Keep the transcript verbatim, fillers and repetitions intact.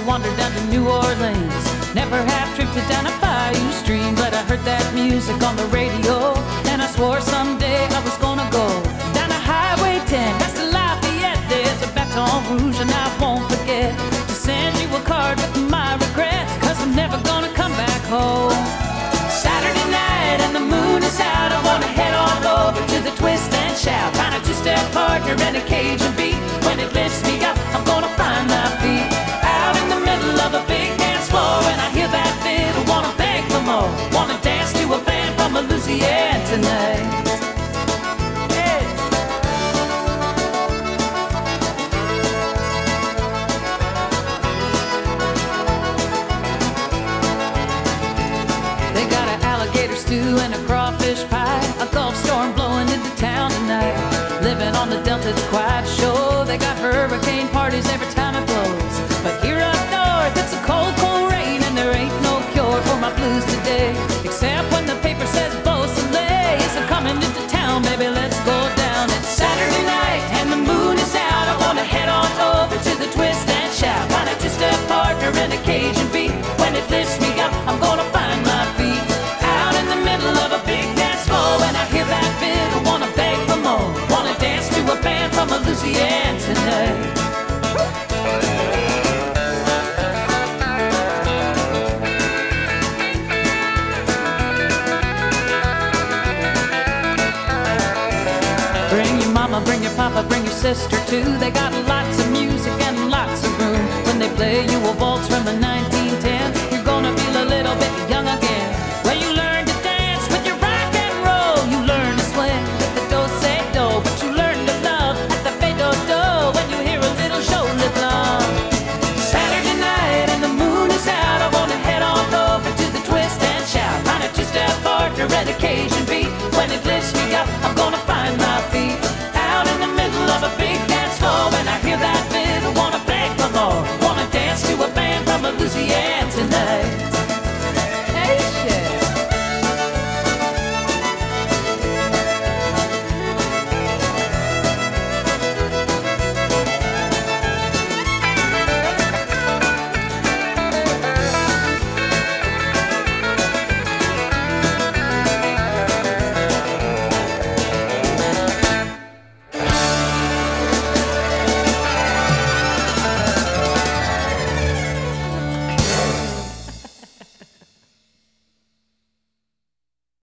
wandered down to New Orleans. Never have drifted down a bayou stream, but I heard that music on the radio, and I swore someday I was gonna go down to Highway ten, past the Lafayette. There's a Baton Rouge and I won't forget to send you a card with my regrets, cause I'm never gonna come back home. Saturday night and the moon is out, I wanna head on over to the Twist and Shout, find a two-step partner and a Cajun beat. When it lifts me up, I'm gonna find my feet out in the middle of a big dance floor, and I hear that fiddle, wanna beg for more, wanna dance to a band from Louisiana tonight. Hey. They got an alligator stew and a crawfish pie, a Gulf storm blowing into town tonight. Living on the Delta, it's quite a show. They got hurricane parties every time it blows, but here up north it's a cold, cold rain, and there ain't no cure for my blues today, except when the paper says Beau Soleil is coming into town. Baby, let's go down. It's Saturday night and the moon is out, I wanna head on over to the Twist and Shout, find a two-step partner and a Cajun beat. When it lifts me up, I'm gonna find my feet out in the middle of a big dance floor, and I hear that fiddle, wanna beg for more, wanna dance to a band from Louisiana tonight. Bring your mama, bring your papa, bring your sister too. They got lots of music and lots of room. When they play you a waltz from the nineteen ten, you're gonna feel a little bit young again. When you learn to dance with your rock and roll, you learn to swing with the do-say-do, but you learn to love at the fe-do-do when you hear a little show-lip love. Saturday night and the moon is out, I wanna head on over to the Twist and Shout, find a two-step partner and a Cajun beat. When it lifts me up, I'm gonna find my feet out in the middle of a big dance floor, and I hear that fiddle, wanna beg for more, wanna dance to a band from Louisiana tonight.